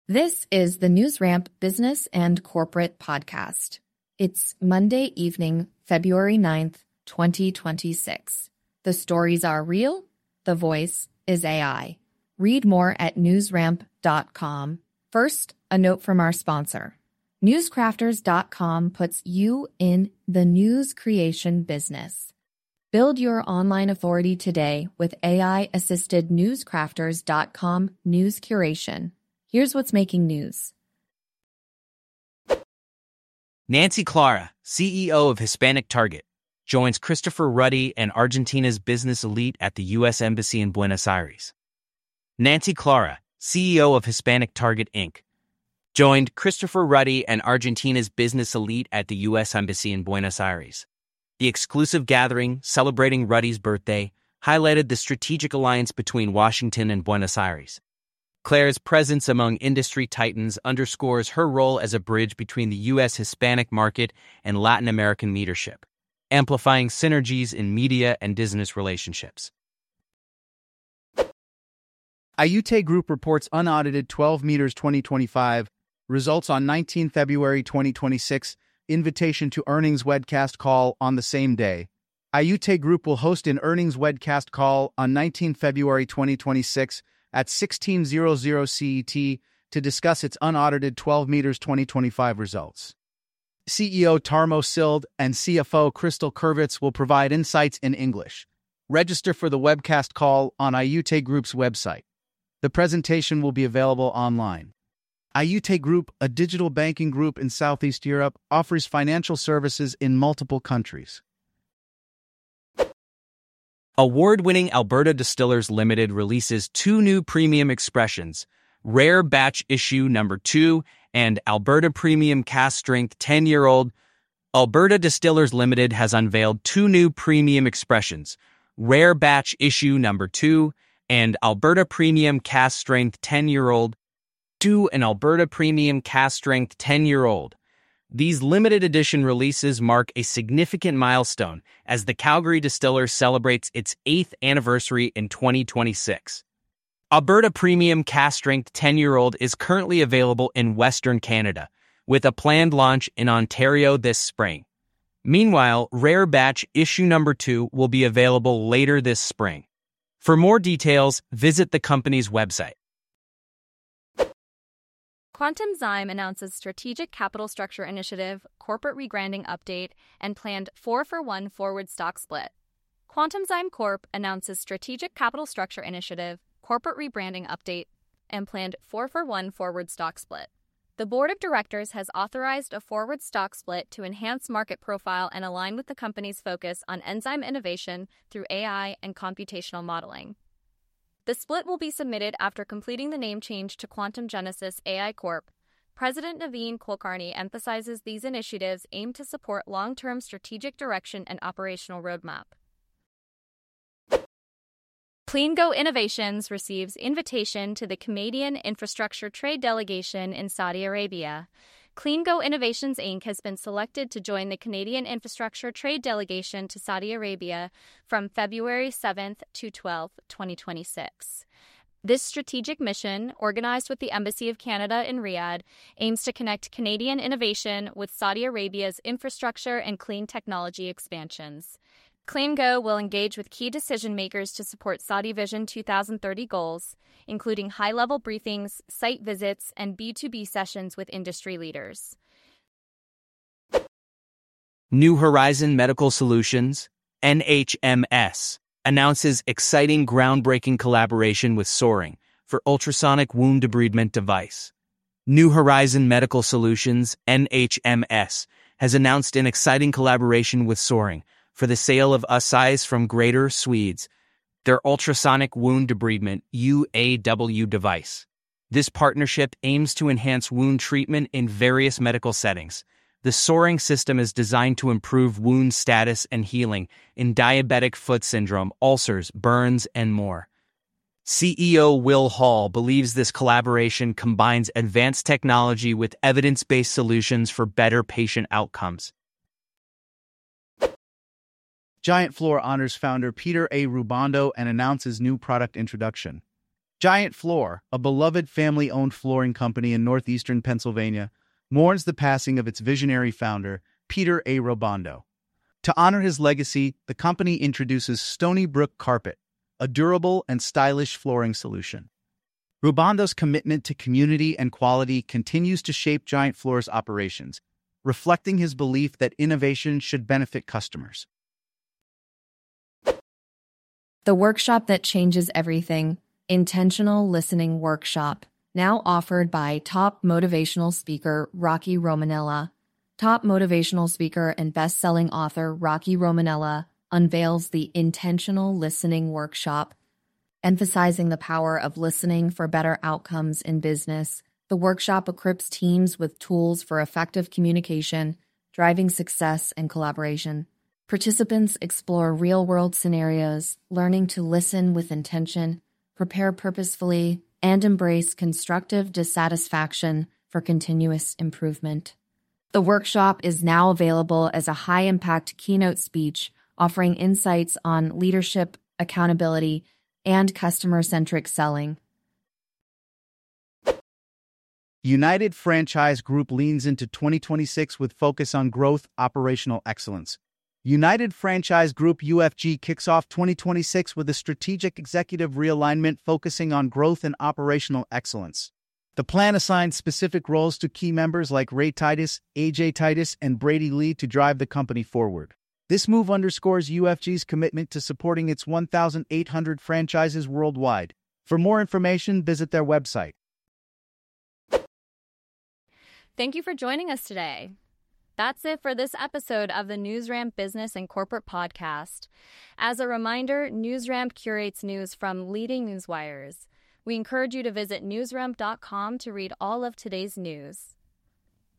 This is the NewsRamp Business and Corporate Podcast. It's Monday evening, February 9th, 2026. The stories are real. The voice is AI. Read more at newsramp.com. First, a note from our sponsor. Newscrafters.com puts you in the news creation business. Build your online authority today with AI-assisted Newscrafters.com news curation. Here's what's making news. Nancy Clara, CEO of Hispanic Target, joins Christopher Ruddy and Argentina's business elite at the U.S. Embassy in Buenos Aires. Nancy Clara, CEO of Hispanic Target, Inc., joined Christopher Ruddy and Argentina's business elite at the U.S. Embassy in Buenos Aires. The exclusive gathering, celebrating Ruddy's birthday, highlighted the strategic alliance between Washington and Buenos Aires. Claire's presence among industry titans underscores her role as a bridge between the U.S. Hispanic market and Latin American leadership, amplifying synergies in media and business relationships. Ayute Group reports unaudited 12 meters 2025, results on 19 February 2026, invitation to earnings webcast call on the same day. Ayute Group will host an earnings webcast call on 19 February 2026 at 16:00 CET to discuss its unaudited 12 meters 2025 results. CEO Tarmo Sild and CFO Crystal Kurvitz will provide insights in English. Register for the webcast call on Ayute Group's website. The presentation will be available online. Ayute Group, a digital banking group in Southeast Europe, offers financial services in multiple countries. Award-winning Alberta Distillers Limited releases two new premium expressions, Rare Batch Issue No. 2 and Alberta Premium Cask Strength 10-Year-Old. Alberta Distillers Limited has unveiled two new premium expressions, Rare Batch Issue No. 2 and Alberta Premium Cask Strength 10-Year-Old. 2 and Alberta Premium Cask Strength 10-Year-Old. These limited edition releases mark a significant milestone as the Calgary Distiller celebrates its 8th anniversary in 2026. Alberta Premium Cask Strength 10-Year-Old is currently available in Western Canada, with a planned launch in Ontario this spring. Meanwhile, Rare Batch Issue No. 2 will be available later this spring. For more details, visit the company's website. Quantum Zyme announces strategic capital structure initiative, corporate rebranding update, and planned 4-for-1 forward stock split. Quantum Zyme Corp announces strategic capital structure initiative, corporate rebranding update, and planned 4-for-1 forward stock split. The board of directors has authorized a forward stock split to enhance market profile and align with the company's focus on enzyme innovation through AI and computational modeling. The split will be submitted after completing the name change to Quantum Genesis AI Corp. President Naveen Kulkarni emphasizes these initiatives aim to support long-term strategic direction and operational roadmap. CleanGo Innovations receives invitation to the Canadian Infrastructure Trade Delegation in Saudi Arabia. CleanGo Innovations Inc. has been selected to join the Canadian Infrastructure Trade Delegation to Saudi Arabia from February 7th to 12th, 2026. This strategic mission, organized with the Embassy of Canada in Riyadh, aims to connect Canadian innovation with Saudi Arabia's infrastructure and clean technology expansions. CleanGo will engage with key decision-makers to support Saudi Vision 2030 goals, including high-level briefings, site visits, and B2B sessions with industry leaders. New Horizon Medical Solutions, NHMS, announces exciting groundbreaking collaboration with Soaring for ultrasonic wound debridement device. New Horizon Medical Solutions, NHMS, has announced an exciting collaboration with Soaring for the sale of Assize from Greater Swedes, their ultrasonic wound debridement UAW device. This partnership aims to enhance wound treatment in various medical settings. The Soaring system is designed to improve wound status and healing in diabetic foot syndrome, ulcers, burns, and more. CEO Will Hall believes this collaboration combines advanced technology with evidence-based solutions for better patient outcomes. Giant Floor honors founder Peter A. Rubondo and announces new product introduction. Giant Floor, a beloved family-owned flooring company in northeastern Pennsylvania, mourns the passing of its visionary founder, Peter A. Robondo. To honor his legacy, the company introduces Stony Brook Carpet, a durable and stylish flooring solution. Robondo's commitment to community and quality continues to shape Giant Floor's operations, reflecting his belief that innovation should benefit customers. The workshop that changes everything, Intentional Listening Workshop, now offered by top motivational speaker Rocky Romanella. Top motivational speaker and best-selling author Rocky Romanella unveils the Intentional Listening Workshop. Emphasizing the power of listening for better outcomes in business, the workshop equips teams with tools for effective communication, driving success and collaboration. Participants explore real-world scenarios, learning to listen with intention, prepare purposefully, and embrace constructive dissatisfaction for continuous improvement. The workshop is now available as a high-impact keynote speech, offering insights on leadership, accountability, and customer-centric selling. United Franchise Group leans into 2026 with focus on growth, operational excellence. United Franchise Group UFG kicks off 2026 with a strategic executive realignment focusing on growth and operational excellence. The plan assigns specific roles to key members like Ray Titus, AJ Titus, and Brady Lee to drive the company forward. This move underscores UFG's commitment to supporting its 1,800 franchises worldwide. For more information, visit their website. Thank you for joining us today. That's it for this episode of the NewsRamp Business and Corporate Podcast. As a reminder, NewsRamp curates news from leading newswires. We encourage you to visit newsramp.com to read all of today's news.